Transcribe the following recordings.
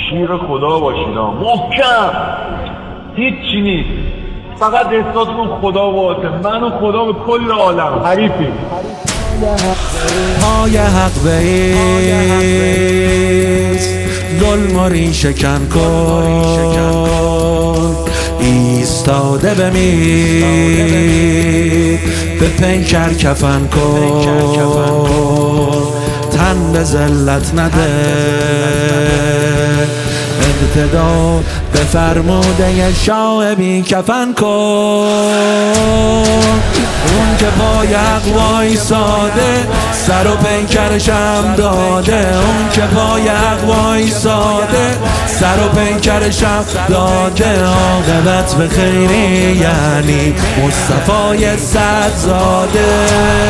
شیر خدا باشید، محکم، هیچی نیست، فقط احساسمون خدا واته، من و خدا به کل عالم حریفیم. پای حق بیست، ظلم و ریشه کن کن، ایستاده بمیر، به پیکر کفن کن، تن به ذلت نده، ابتدا به فرموده شاه بی کفن کن. اون که پای حق وایساده، سر و پیکرش هم داده، اون که پای حق وایساده، سر و پیکرش هم داده، عاقبت به خیری یعنی مصطفی صدزاده.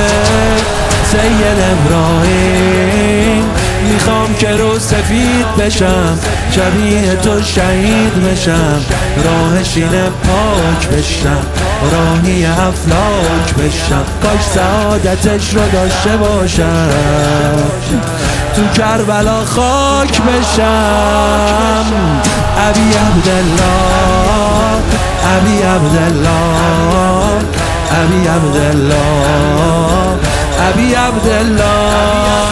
سید ابراهیم میخوام که رو سفید بشم، شبیه تو شهید بشم، راه شینه پاک بشم، راهی افلاک بشم، کاش سعادتش رو داشته باشم، تو کربلا خاک بشم. ابی عبدالله، ابی عبدالله، ابی عبدالله، ابی عبدالله.